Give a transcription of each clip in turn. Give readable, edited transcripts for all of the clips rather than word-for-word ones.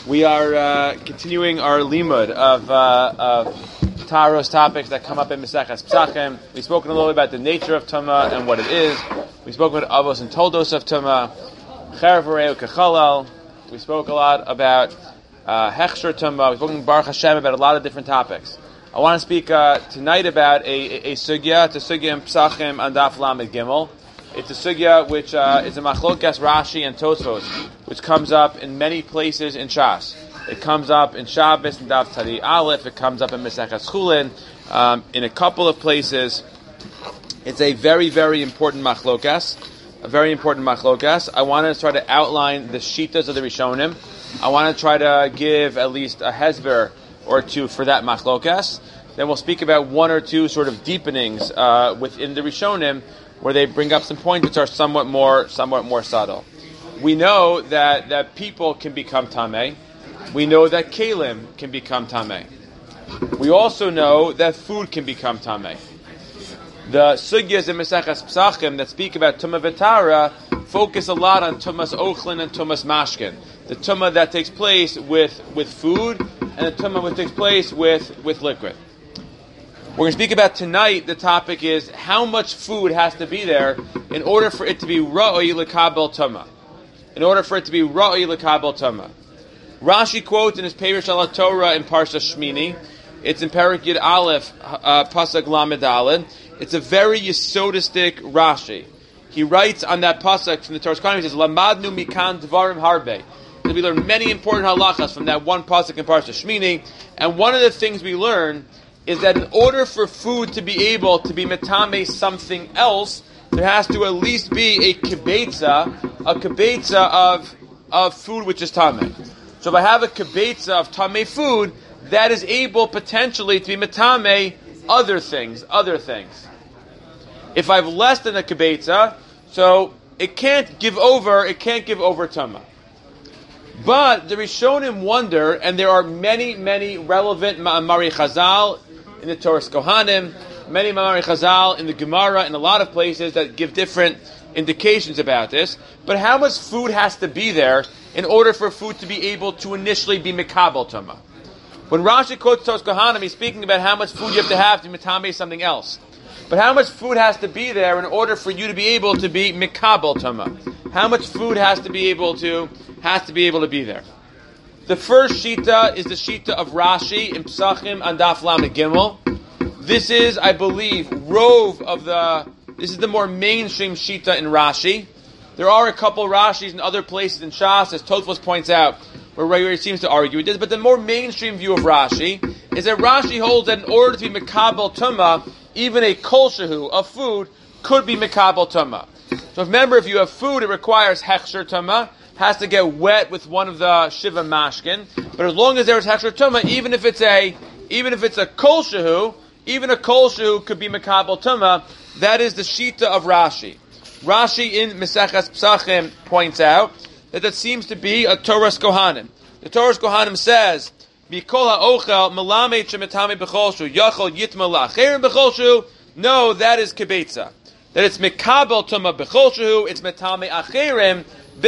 We are continuing our limud of Taros topics that come up in Maseches Pesachim. We've spoken a little bit about the nature of Tumah and what it is. We spoke about Avos and Toldos of Tumah, Cherev Hareu Kechalal. We spoke a lot about Hechsher Tumah. We've spoken Baruch Hashem about a lot of different topics. I want to speak tonight about a sugya. It's a sugya in Pesachim and Daf Lamed Gimel. It's a sugya which is a machlokas Rashi and Tosfos, which comes up in many places in Shas. It comes up in Shabbos and Daf Tzadi Aleph. It comes up in Maseches Chulin in a couple of places. It's a very, very important machlokas. A very important machlokas. I want to try to outline the shitas of the Rishonim. I want to try to give at least a hesber or two for that machlokas. Then we'll speak about one or two sort of deepenings within the Rishonim, where they bring up some points which are somewhat more subtle. We know that people can become tameh. We know that kalim can become tameh. We also know that food can become tameh. The sugyas in Maseches Pesachim that speak about tumah v'tara focus a lot on tumas ochlin and tumas mashkin. The tumah that takes place with food and the tumah that takes place with liquid. We're going to speak about tonight, the topic is how much food has to be there in order for it to be ra'oi l'kabel tumah. In order for it to be ra'oi l'kabel tumah. Rashi quotes in his Perush al Torah in Parsha Shmini. It's in Perek Yud Aleph, Pasuk Lamed Daled. It's a very yesodistic Rashi. He writes on that pasuk from the Torah's Kohanim, he says, Lamadnu mikan dvarim harbe. We learn many important halachas from that one pasuk in Parsha Shmini. And one of the things we learn is that in order for food to be able to be metame something else, there has to at least be a kibetza of food which is tameh. So if I have a kibetza of tameh food, that is able potentially to be metame other things. If I have less than a kibetza, so it can't give over tameh. But the Rishonim wonder, and there are many relevant Ma'amari Chazal in the Torah's Kohanim, many Ma'amari Chazal in the Gemara, in a lot of places that give different indications about this. But how much food has to be there in order for food to be able to initially be Mikabel Tumah? When Rashi quotes Torah's Kohanim, he's speaking about how much food you have to Mitame something else. But how much food has to be there in order for you to be able to be Mikabel Tumah? How much food has to be able to be there? The first shita is the shita of Rashi in Pesachim and Daf Lamed Gimel. This is, I believe, this is the more mainstream shita in Rashi. There are a couple Rashis in other places in Shas, as Tosfos points out, where he seems to argue with this. But the more mainstream view of Rashi is that Rashi holds that in order to be Mikabel Tumah, even a kol shehu, of food, could be Mikabel Tumah. So remember, if you have food, it requires Hechsher Tumah, has to get wet with one of the Shiva Mashkin. But as long as there is Hechsher Tumah, even if it's a kol shehu, even a kol shehu could be Mikabel Tumah. That is the shita of Rashi. Rashi in Maseches Pesachim points out that seems to be a Torah's Kohanim. The Torah's Kohanim says, Mikol ha'ochel melamed shemetame b'chol shu yachol yitma la'acherim b'chol shu. No, that is kibetza. That it's Mikabel Tumah b'chol shu, it's metame acherim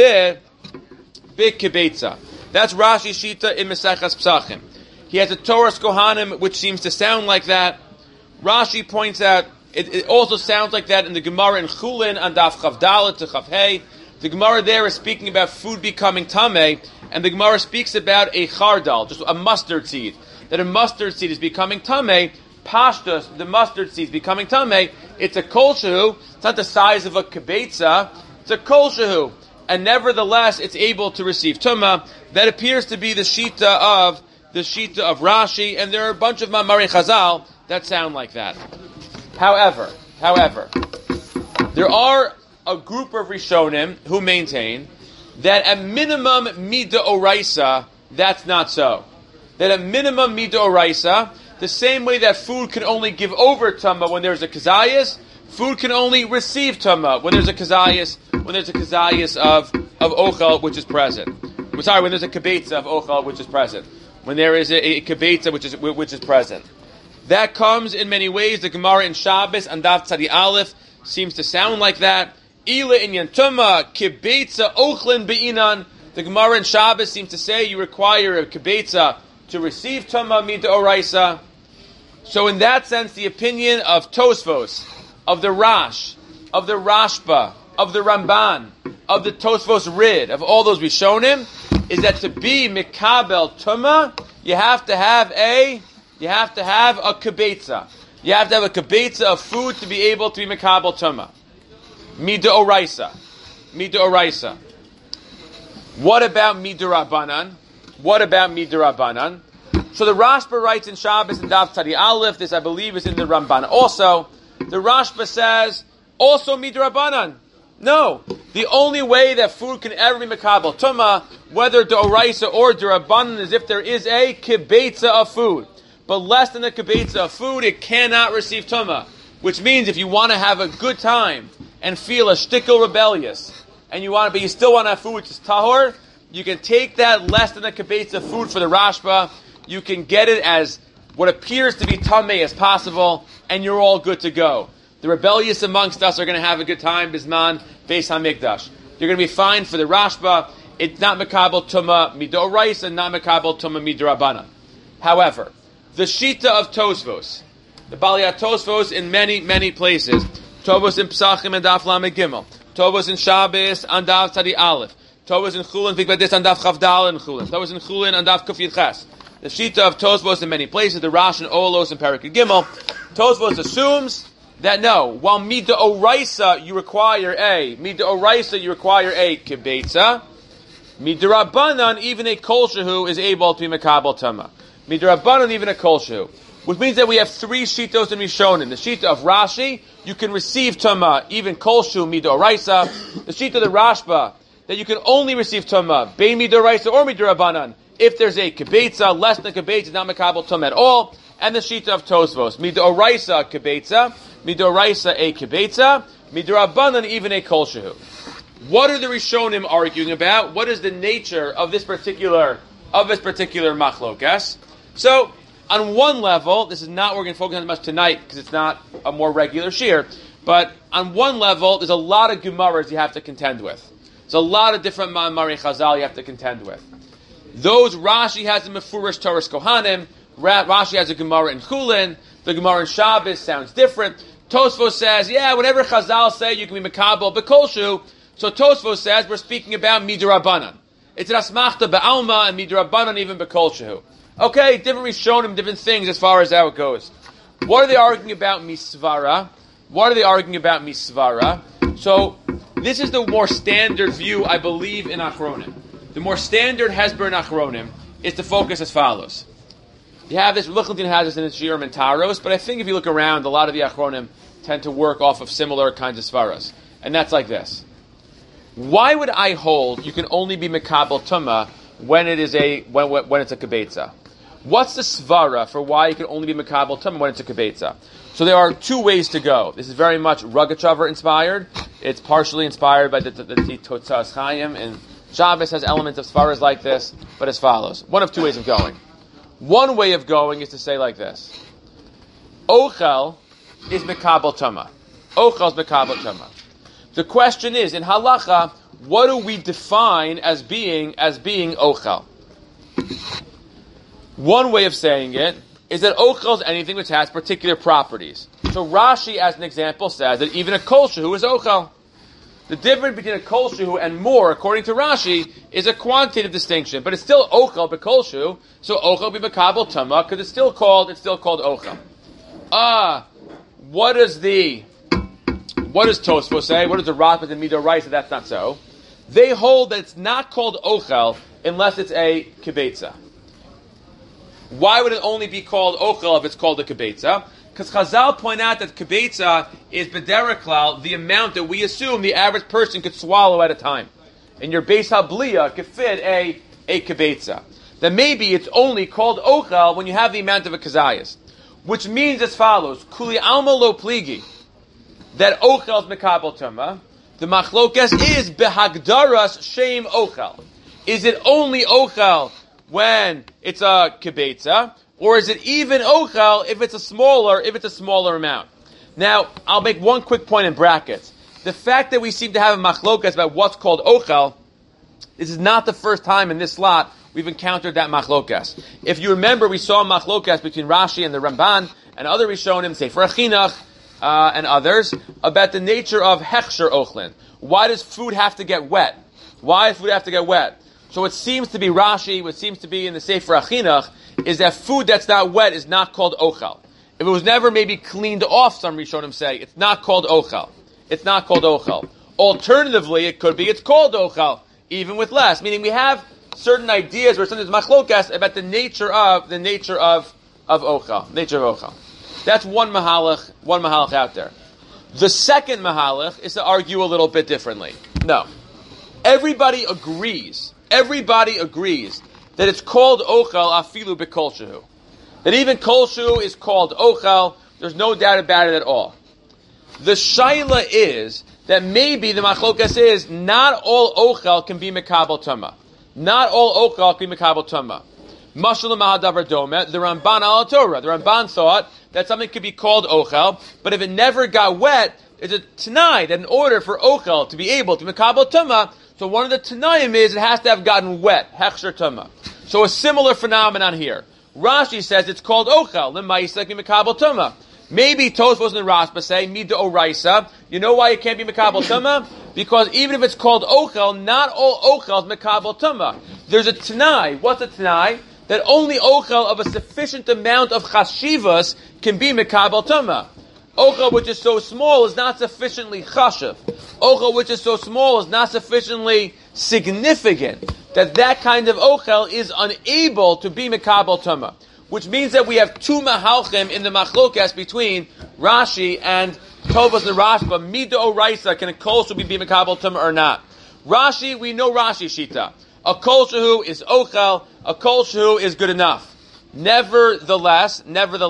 kibetza. That's Rashi shita in Maseches Pesachim. He has a Torah's Kohanim which seems to sound like that. Rashi points out it also sounds like that in the Gemara in Chulin and Daf Chavdalet to Chavhei. The Gemara there is speaking about food becoming tameh, and the Gemara speaks about a chardal, just a mustard seed. That a mustard seed is becoming tameh. Pashtus, the mustard seed is becoming tameh. It's a kol shehu. It's not the size of a kibetza. It's a kol shehu. And nevertheless, it's able to receive tumah. That appears to be the shita of Rashi, and there are a bunch of Ma'amari Chazal that sound like that. However, there are a group of Rishonim who maintain that at minimum Mida Oraisa, that's not so. That at minimum Mida Oraisa, the same way that food can only give over tumah when there's a kazayas, food can only receive tumah when there's a kazayas of ochel which is present. When there's a kibetza of ochel which is present. When there is a kibetza which is present. That comes in many ways. The Gemara in Shabbos and Daf Tzadi Aleph seems to sound like that. Ila inyan tuma kibetza ochlin beinan The Gemara in Shabbos seems to say you require a kibetza to receive Tumah Midoraisa. So in that sense, the opinion of Tosfos, of the Rash, of the Rashba, of the Ramban, of the Tosfos Rid, of all those Rishonim, is that to be Mikabel Tumah, you have to have a kibetza. You have to have a kibetza of food to be able to be Mikabel Tumah. Midoraisa. What about Midurabanan? So the Rashba writes in Shabbos and Daf Tzadi Aleph, this I believe is in the Ramban also. The Rashba says, also Midurabanan. No. The only way that food can ever be Makabel Tumah, whether D'oraisa or D'Rabanan, is if there is a kibetza of food. But less than a kibetza of food, it cannot receive Tumah. Which means if you want to have a good time and feel a shtickle rebellious, but you still want to have food which is tahor, you can take that less than a kibetza of food for the Rashba. You can get it as what appears to be tameh as possible, and you're all good to go. The rebellious amongst us are going to have a good time, Bisman, Beis HaMikdash. You're going to be fine for the Rashba. It's not Mekabel Tumah Midoraisa and not Mekabel Tumah Midrabana. However, the Shita of Tosfos, the Baliyat Tosfos in many, many places, Tovos in Psachim and Daf Lamed Gimel, Tovos in Shabbos and Daf Tzadi Aleph, Tovos in Chulin, Vikbadis and Daf Chavdal and Chulin, Tovos in Chulin and Daf Kuf Yud Ches. The Shita of Tosfos in many places, the Rash and Olos and Perek Gimel, Tosfos assumes that no, while Midoraisa you require a kibetza, Midrabanan even a kol shehu is able to be Mekabel Tumah. Midrabanan even a kol shehu. Which means that we have three shitos in Rishonim. The shita of Rashi, you can receive Tumah, even kol shehu Midoraisa. The shita of the Rashba, that you can only receive Tumah, bein Midoraisa or Midrabanan, if there's a kibetza, less than a kibetza, not Mekabel Tumah at all. And the shita of Tosfos, Midoraisa kibetza, Midoraisa a kibetza, Midorabanan even a kol shehu. What are the Rishonim arguing about? What is the nature of this particular machlokas? So, on one level, this is not what we're going to focus on much tonight because it's not a more regular shir, but on one level, there's a lot of Gemaras you have to contend with. There's a lot of different Ma'amari Chazal you have to contend with. Those Rashi has a Mefurish Torah Kohanim, Rashi has a Gemara in Chulin, the Gemara in Shabbos sounds different. Tosfos says, whenever Chazal say you can be Mekabel B'kolshu, so Tosfos says we're speaking about Midrabanan. It's Rasmachta Ba'alma and Midrabanan even B'kolshu. Okay, different Rishonim, different things as far as how it goes. What are they arguing about Misvara? So, this is the more standard view, I believe, in Achronim. The more standard Hesber in Achronim is to focus as follows. You have this, Lichtenstein has this in his Shiurim and Taros, but I think if you look around, a lot of the Achronim tend to work off of similar kinds of Svaras. And that's like this. Why would I hold you can only be Mekabel Tumah when it's a Kibetza? What's the Svara for why you can only be Mekabel Tumah when it's a Kibetza? So there are two ways to go. This is very much Rogachover inspired. It's partially inspired by the Totzas Chaim, and Shabbos has elements of Svaras like this, but as follows. One of two ways of going. One way of going is to say like this. Ochel is Mekabel Tumah. The question is, in halacha, what do we define as being ochel? One way of saying it is that ochel is anything which has particular properties. So Rashi, as an example, says that even a kol shehu is ochel. The difference between a kol shehu and more, according to Rashi, is a quantitative distinction, but it's still ochel b'kol shehu. So ochel be Mekabel Tumah because it's still called ochel. What does Tosfos say? What does the Rashba and Midoraisa say? That's not so. They hold that it's not called ochel unless it's a kibetza. Why would it only be called ochel if it's called a kibetza? Because Chazal point out that kibetza is b'derech klal, the amount that we assume the average person could swallow at a time. And your Beis Habliya could fit a kibetza. Then maybe it's only called ochel when you have the amount of a kazayas. Which means as follows, Kuli alma lo pligi, that ochel is Mekabel Tumah. The machlokas is behagdaras shem ochel. Is it only ochel when it's a kibetza, or is it even ochel if it's a smaller amount? Now, I'll make one quick point in brackets. The fact that we seem to have a machlokas about what's called ochel This is not the first time in this slot we've encountered that machlokas. If you remember, we saw machlokas between Rashi and the Ramban and other Rishonim, Sefer Achinach, and others, about the nature of hechsher ochlin. Why does food have to get wet? Why does food have to get wet? So it seems to be Rashi, what seems to be in the Sefer Achinach, is that food that's not wet is not called ochel. If it was never maybe cleaned off, some Rishonim say, it's not called ochel. It's not called ochel. Alternatively, it could be it's called ochel, even with less. Meaning we have certain ideas where something's machlokas about the nature of ochel. Nature of ochel. That's one mahalach out there. The second mahalach is to argue a little bit differently. No. Everybody agrees that it's called ochel afilu b'kol shehu. That even kol shehu is called ochel. There's no doubt about it at all. The shaila is that maybe the machlokas is not all ochel can be mekabel tuma. Not all ochel can be mekabel tuma. Mashal mahadavar dome. The Ramban al Torah. The Ramban thought that something could be called ochel, but if it never got wet, it's a tanai that in order for ochel to be able to be mekabel tuma, so one of the tanaim is it has to have gotten wet, hechsher tuma. So a similar phenomenon here. Rashi says it's called ochel, l'maisa ki mekabel tuma. Maybe Tosfos and Rashba say mida oraisa. You know why it can't be mekabel tuma? Because even if it's called ochel, not all ochel is mekabel tuma. There's a tanai. What's a tanai? That only ochel of a sufficient amount of chashivas can be mekabel tuma. Ochel which is so small is not sufficiently chashiv. Ochel which is so small is not sufficiently significant that kind of ochel is unable to be mekabel tuma. Which means that we have two mahalchim in the machlokas between Rashi and Tovos and Rashba. Mida oraisa, can a kol shehu be mekabel tuma or not? Rashi, we know Rashi shita. A kol shehu is ochel, a kol shehu is good enough. Nevertheless,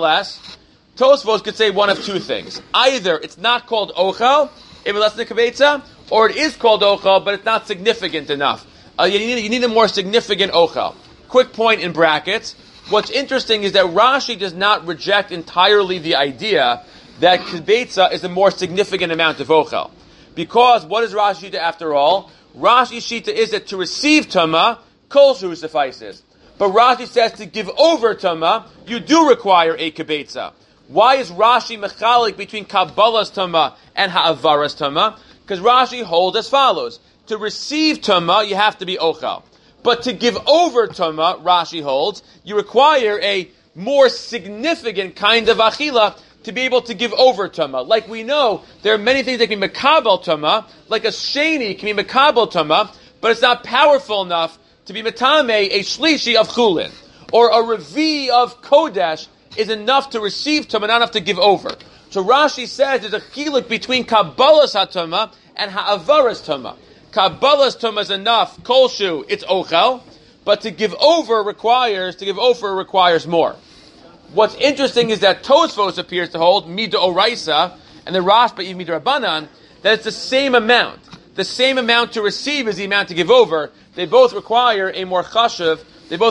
Tosfos could say one of two things. Either it's not called ochel, if it's less than a kibetza, or it is called ochel, but it's not significant enough. You need a more significant ochel. Quick point in brackets. What's interesting is that Rashi does not reject entirely the idea that kibetza is a more significant amount of ochel. Because what is Rashi shita after all? Rashi shita is that to receive tuma, kol shehu suffices. But Rashi says to give over tuma, you do require a kibetza. Why is Rashi mechalik between kabbalas tuma and ha'avaras tuma? Because Rashi holds as follows. To receive tuma, you have to be ochel. But to give over tuma, Rashi holds, you require a more significant kind of achila to be able to give over tuma. Like we know, there are many things that can be mekabel tuma, like a sheni can be mekabel tuma, but it's not powerful enough to be metame a shlishi of chulin. Or a revi of kodesh is enough to receive tuma, not enough to give over. So Rashi says there's a chiluk between kabbalas hatuma and ha'avaras tuma. Kabbalas tuma is enough, kol shehu, it's ochel, but to give over requires more. What's interesting is that Tosfos appears to hold mida oraisa, and the Rashba even mida rabbanan, that it's the same amount. The same amount to receive is the amount to give over. They both require a more chashiv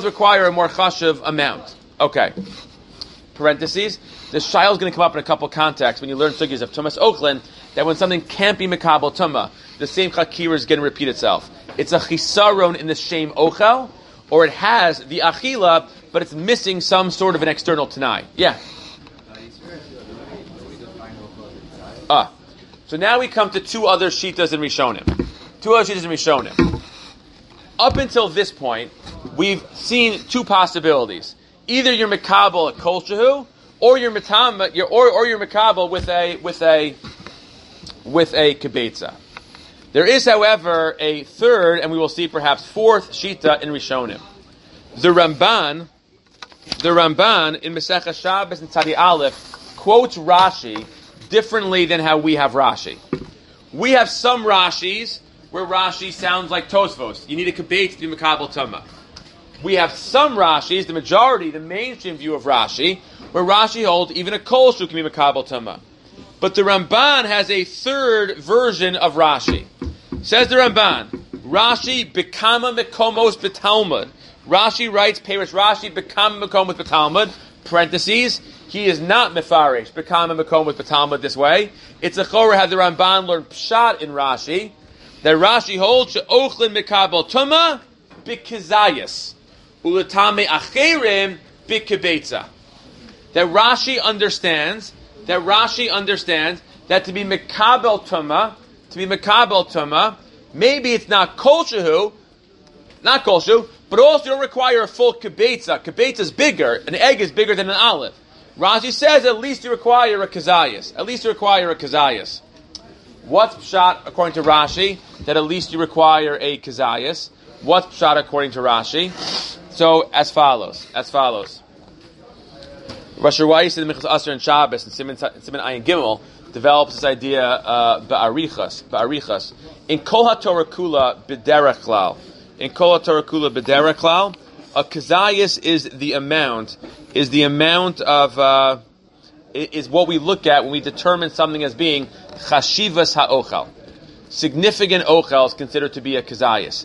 amount. Okay. Parentheses. The shaila is going to come up in a couple contexts when you learn sugyas of tumas ochlin, that when something can't be mekabel tuma, the same chakira is going to repeat itself. It's a chisaron in the shem ochel, or it has the achila, but it's missing some sort of an external tanai. Yeah. So now we come to two other shitas in Rishonim. Up until this point, we've seen two possibilities. Either you're mekabel at kol shehu, or you're mekabel with a kibetza. There is, however, a third, and we will see perhaps fourth shita in Rishonim. The Ramban in Masechah Shabbos and Tzadi Aleph quotes Rashi differently than how we have Rashi. We have some Rashis where Rashi sounds like Tosfos. You need a kibetz to be mekabel tuma. We have some Rashis, the majority, the mainstream view of Rashi, where Rashi holds even a kol shehu can be mekabel tuma. But the Ramban has a third version of Rashi. Says the Ramban, Rashi bekama mekomos betalmud. Rashi writes, Perish Rashi bekama mekomos betalmud, parentheses, he is not mefarish, bekama mekomos betalmud this way. It's a chorah had the Ramban learned pshat in Rashi, that Rashi holds she'ochlin mikabel tuma b'kizayis ulatame acherim b'kibetza. That Rashi understands that to be mikabel tuma, maybe it's not kol shehu, but also you don't require a full kibetza. Kibetza is bigger. An egg is bigger than an olive. Rashi says at least you require a kazayas. What's pshat according to Rashi? That at least you require a kazayas. What's pshat according to Rashi? So as follows. Rosh Weiss in Minchas Asher and Shabbos and Siman Ayin Gimel develops this idea ba'arichas. In Kol HaTorah Kula b'derech klal. A kazayas is what we look at when we determine something as being chashivas ha'ochel. Significant ochel is considered to be a kazayas.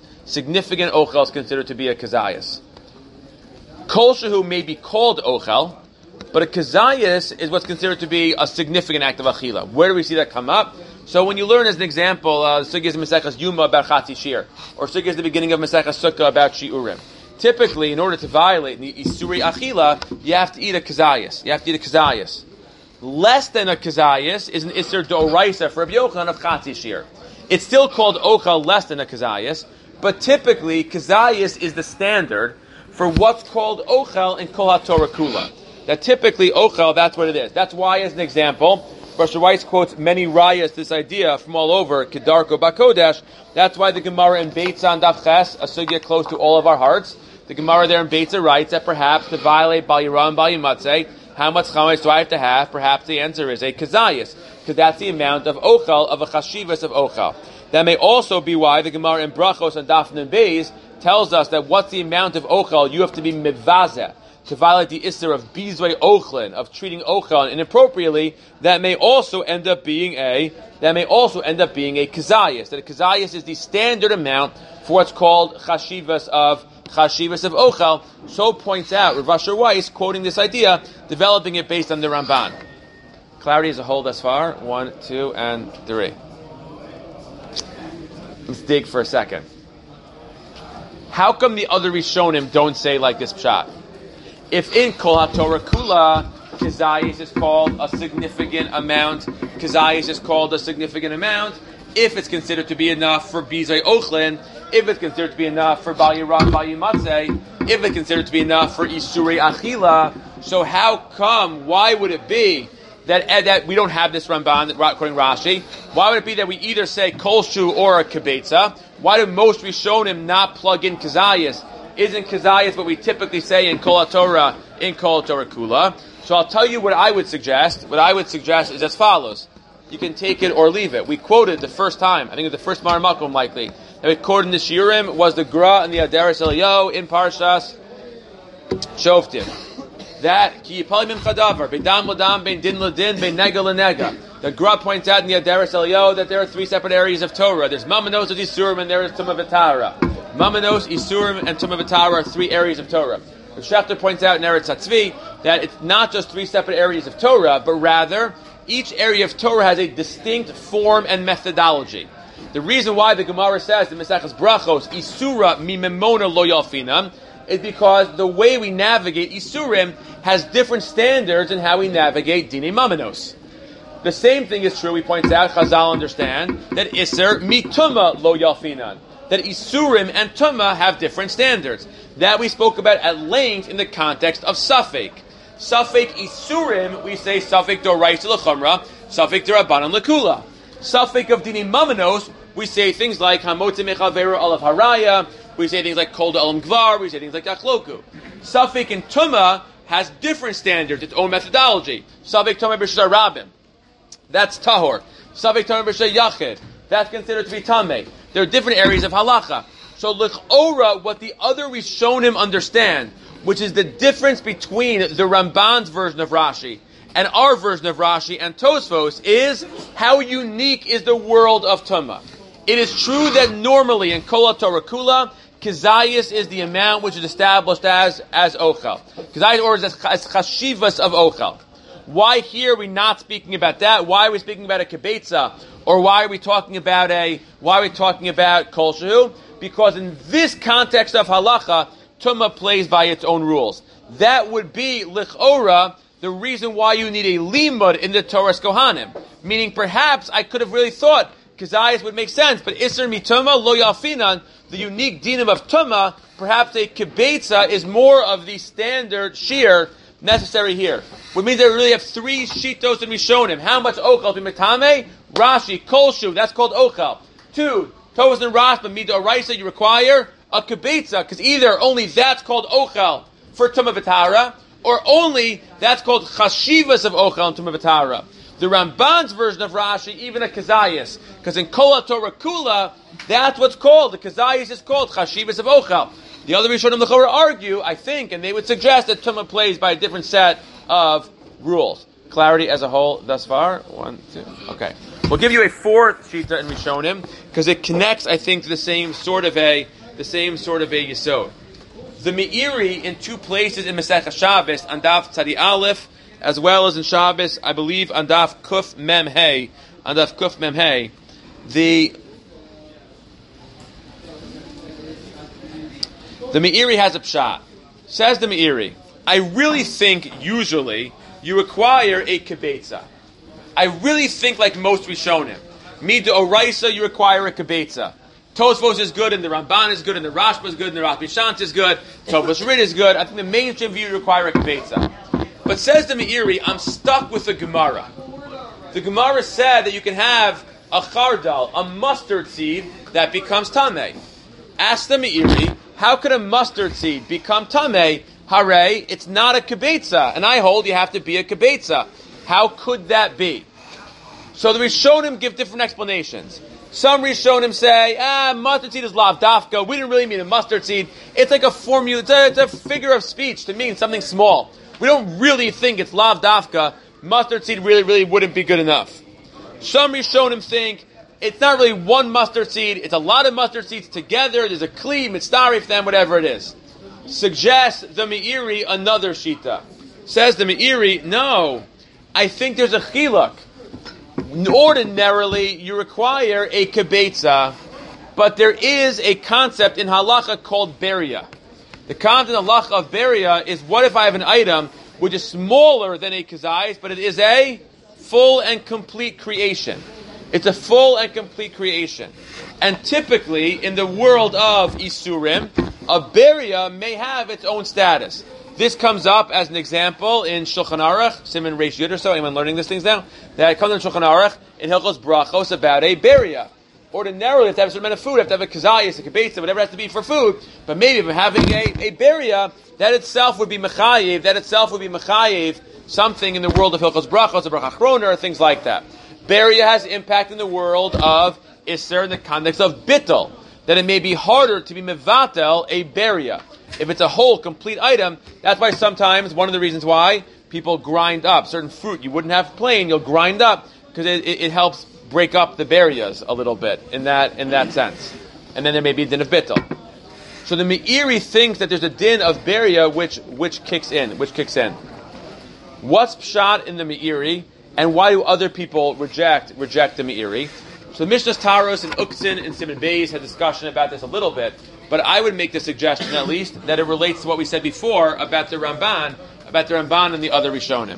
Kol shehu may be called ochel, but a kazayas is what's considered to be a significant act of achila. Where do we see that come up? So when you learn as an example, Sugyas Mesechas Yuma about Chatzi Shir, or Sugyas the beginning of Mesechas Sukkah about Shiurim. Typically, in order to violate the Isuri Achila, you have to eat a kazayas. Less than a kazayas is an Isur D'oraisa for Rabbi Yochanan of Chatzi Shir. It's still called ochel less than a kazayas, but typically kazayas is the standard for what's called ochel in Kol HaTorah Kula. That typically ochel, that's what it is. That's why, as an example, Rosh Weiss quotes many rayas this idea from all over, Kedarko Bakodesh. That's why the Gemara in Beitza and Daf Ches, a sugya close to all of our hearts, the Gemara there in Beitza writes that perhaps to violate Bal Yirah and Bal Yimatzeh, how much chametz do I have to have? Perhaps the answer is a kazayas, because that's the amount of ochel, of a chashivas of ochel. That may also be why the Gemara in Brachos and Daf Nun Beis tells us that what's the amount of ochel you have to be mivazeh, to violate the isser of bizvei ochlin, of treating ochel inappropriately. That may also end up being a kazayas. That a kazayas is the standard amount for what's called chashivas of ochel. So points out Rav Asher Weiss, quoting this idea, developing it based on the Ramban. Clarity as a whole thus far. 1, 2, and 3. Let's dig for a second. How come the other Rishonim don't say like this pshat? If in Kol HaTorah Kula, kazayas is called a significant amount, if it's considered to be enough for bizay ochlin, if it's considered to be enough for bal yirah, bal yimatzeh, if it's considered to be enough for isurei achila, so how come, why would it be that we don't have this Ramban, according to Rashi? Why would it be that we either say kol shu or a kibetza? Why do most Rishonim not plug in kazayas? Isn't kazayas what we typically say in Kol HaTorah Kula? So I'll tell you what I would suggest. What I would suggest is as follows. You can take it or leave it. We quoted the first time, I think it was the first Mar Makom likely, that we quoted in the Shiurim was the Gra and the Adaris Eliyahu in Parshas Shoftim. That, ki yipali mim chadavar, beidam ladam, bein din ladin, bein nega lanega. The Gra points out in the Adaris Eliyahu that there are 3 separate areas of Torah. There's Mamanos of Isurim and there is Tumah V'Tara. Mamanos, Isurim, and Tumah V'Tara are 3 areas of Torah. The Shechter points out in Eretz HaTzvi that it's not just 3 separate areas of Torah, but rather each area of Torah has a distinct form and methodology. The reason why the Gemara says in Mesechus Brachos, Isura mi memona lo yalfinam, is because the way we navigate Isurim has different standards in how we navigate Dinei Mamanos. The same thing is true, we point out, Chazal understand, that Isser mi Tumah lo yalfinan, that Isurim and Tumah have different standards. That we spoke about at length in the context of Safek. Safek Isurim, we say Safek Doraisa L'Chumra, Safek D'Rabbanan L'Kula. Safek of Dinei Mamanos, we say things like Hamotze Mechaveru Olav Haraya, we say things like Kol Da'olam Gvar, we say things like Achloku. Safek in Tumah has different standards, its own methodology. Safek Tumah B'Shar Rabim, that's Tahor. Safek Tumah B'Shar Yachid, that's considered to be Tameh. There are different areas of halacha. So l'chora, what the other Rishonim understand, which is the difference between the Ramban's version of Rashi and our version of Rashi and Tosfos, is how unique is the world of Tumah. It is true that normally in Kol HaTorah Kula, kazayas is the amount which is established as ochel. Kazayas or as chashivas of ochel. Why here are we not speaking about that? Why are we speaking about a kibetza Or why are we talking about kol shehu? Because in this context of halacha, tumah plays by its own rules. That would be lichora, the reason why you need a limud in the Torah's Kohanim. Meaning, perhaps I could have really thought kazayas would make sense, but iser mituma lo yalfinan, the unique dinim of tumah, perhaps a kibetza is more of the standard shear necessary here. Which means that we really have three shitos in Rishonim. How much ochel to mitame? Rashi, kolshu, that's called ochel. 2, Tovas and Rash, but mida oraisa, you require a kibetza, because either only that's called ochel for tumah v'tara, or only that's called chashivas of ochel and tumah v'tara. The Ramban's version of Rashi, even a kazayas, because in Kol Torah Kula, that's what's called. The kazayas is called chashivas of ochel. The other Rishonim L'chora argue, I think, and they would suggest that tumah plays by a different set of rules. Clarity as a whole thus far? 1, 2. Okay. We'll give you a fourth shita in Rishonim, because it connects, I think, to the same sort of a yesod. The Meiri in 2 places in Masechah Shabbos, on Daf Tzadi Aleph, as well as in Shabbos, I believe, on Daf Kuf Mem Hey, the Meiri has a pshat. Says the Meiri, I really think usually you require a kibetza. I really think like most Rishonim. Mida oraisa, you require a kibetza. Tosfos is good, and the Ramban is good, and the Rashba is good, and the Rav Bishant is good, Tovos Rid is good. I think the mainstream view require a kibetza. But says the Meiri, I'm stuck with the Gemara. The Gemara said that you can have a chardal, a mustard seed, that becomes tameh. Ask the Meiri, how could a mustard seed become tameh? Hare, it's not a kibetza, and I hold you have to be a kibetza. How could that be? So the Rishonim give different explanations. Some Rishonim say, mustard seed is lav dafka. We didn't really mean a mustard seed. It's like a formula. It's a figure of speech to mean something small. We don't really think it's lav dafka. Mustard seed really wouldn't be good enough. Some Rishonim think it's not really one mustard seed. It's a lot of mustard seeds together. There's a kli, mitzdarif, them, whatever it is. Suggests the Meiri another shita. Says the Meiri, no, I think there's a chiluk. Ordinarily, you require a kibetza, but there is a concept in halacha called beria. The concept in halacha of beria is, what if I have an item which is smaller than a kazayis, but it is a full and complete creation. It's a full and complete creation. And typically, in the world of Isurim, a beria may have its own status. This comes up as an example in Shulchan Aruch, Simon Reish Yud or so. Anyone learning these things now? That comes in Shulchan Aruch in Hilchos Brachos about a beria. Ordinarily, you have to have a certain amount of food. You have to have a kazayis, a kibetza, whatever it has to be for food. But maybe if I'm having a beria, that itself would be mechayev. Something in the world of Hilchos Brachos, a bracha achrona, or things like that. Beria has impact in the world of Isser in the context of bittul, that it may be harder to be mevatel a beria. If it's a whole, complete item, that's why sometimes, one of the reasons why people grind up certain fruit you wouldn't have plain, you'll grind up, because it helps break up the berias a little bit, in that sense. And then there may be a din of bittul. So the Meiri thinks that there's a din of beria which kicks in. What's pshat in the Meiri, and why do other people reject the Meiri? So Mishnah's Taros and Uktzin and Simon Beis had discussion about this a little bit, but I would make the suggestion at least that it relates to what we said before about the Ramban and the other Rishonim.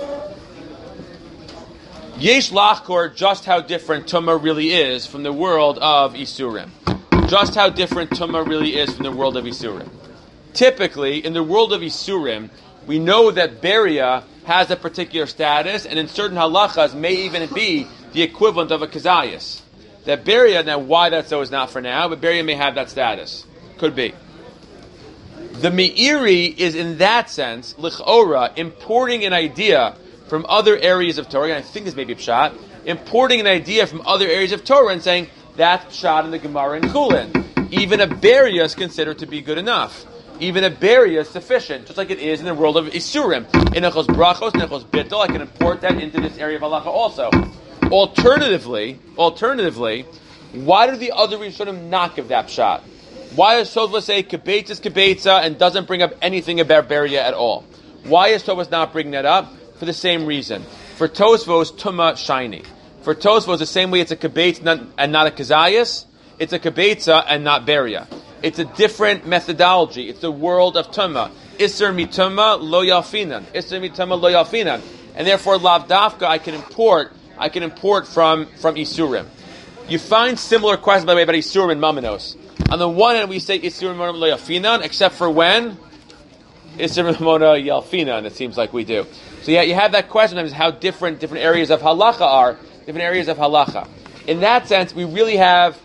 Yesh lachkor, just how different Tumah really is from the world of Isurim. Just how different Tumah really is from the world of Isurim. Typically, in the world of Isurim, we know that beria has a particular status, and in certain halachas may even be the equivalent of a kazayas. That beria, now why that's so is not for now, but beria may have that status. Could be. The Meiri is in that sense, lichora, importing an idea from other areas of Torah, and I think this may be pshat, importing an idea from other areas of Torah and saying, that's pshat in the Gemara in Chulin. Even a beria is considered to be good enough. Even a beria is sufficient, just like it is in the world of Isurim. In Echos Brachos, in Echos Bittul, I can import that into this area of halacha also. Alternatively, why do the other Rishonim not give that pshat? Why does Tosfos say kibetza is kibetza and doesn't bring up anything about beria at all? Why is Tosfos not bringing that up? For the same reason. For Tosfos, tumah shiny. For Tosfos, the same way it's a kibetza and not a kazayas, it's a kibetza and not beria. It's a different methodology. It's the world of tumma. Isser mituma lo yalfinan. Isser mituma lo yalfinan. And therefore, lav dafka, I can import from isurim. You find similar questions, by the way, about isurim and mamanos. On the one hand, we say isurim lo yalfinan, except for when? Isurim lo yalfinan, it seems like we do. So yeah, you have that question of how different areas of halacha are, different areas of halacha. In that sense, we really have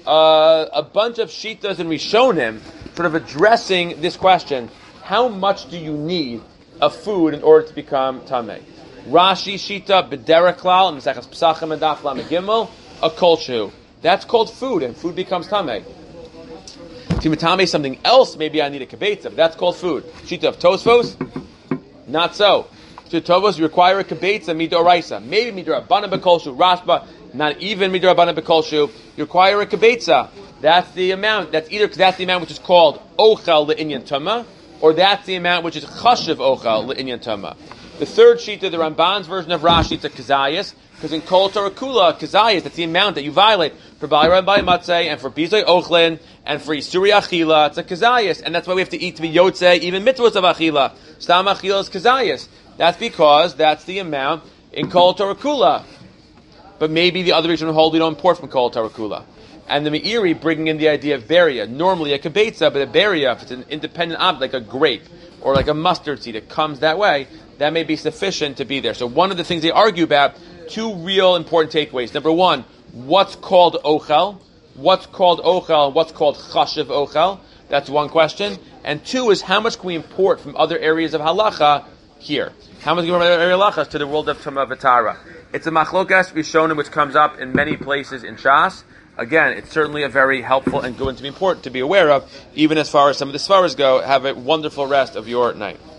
a bunch of shitas and rishonim sort of addressing this question: how much do you need of food in order to become tamei? Rashi shita b'derech klal in Maseches Pesachim and Daf Lamed Gimel a kolshu. That's called food, and food becomes tamei. To matame something else, maybe I need a kibetza, but that's called food. Shita of Tosfos, not so. To Tovos, you require a kibetza midoraisa. Maybe midorabanan b'kolshu. Rashba, not even midorabanan b'kolshu. You require a kibetza. That's the amount. That's either because that's the amount which is called ochel le'inyan tuma, or that's the amount which is chashiv ochel le'inyan tuma. The third shita, the Ramban's version of Rashi, it's a kazayas, because in Kol Torah Kula, kazayas, that's the amount that you violate for Bali Rabbi Matzeh, and for Bizay Ochlin, and for Isuri Achila, it's a kazayas, and that's why we have to eat to be Yotzei, even mitzvahs of Achila. Stam Achila is kazayas. That's because that's the amount in Kol Torah Kula. But maybe the other reason we hold we don't import from Kol Torah Kula. And the Meiri bringing in the idea of beria, normally a kibetza, but a beria, if it's an independent object, like a grape, or like a mustard seed, it comes that way, that may be sufficient to be there. So one of the things they argue about, two real important takeaways. Number one, what's called ochel? What's called ochel and what's called chashiv ochel? That's one question. And two is, how much can we import from other areas of halacha here? How much can we import from other areas of halacha to the world of Tumah V'Tara? It's a machlokas rishonim which comes up in many places in Shas. Again, it's certainly a very helpful and good one to be important to be aware of, even as far as some of the svaras go. Have a wonderful rest of your night.